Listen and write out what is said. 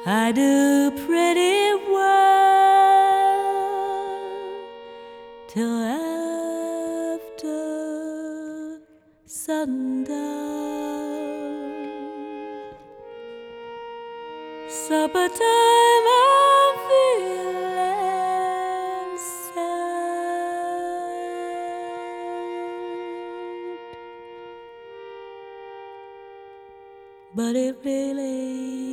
I do pretty well till after sundown. Supper time, I'm feeling sad, but it really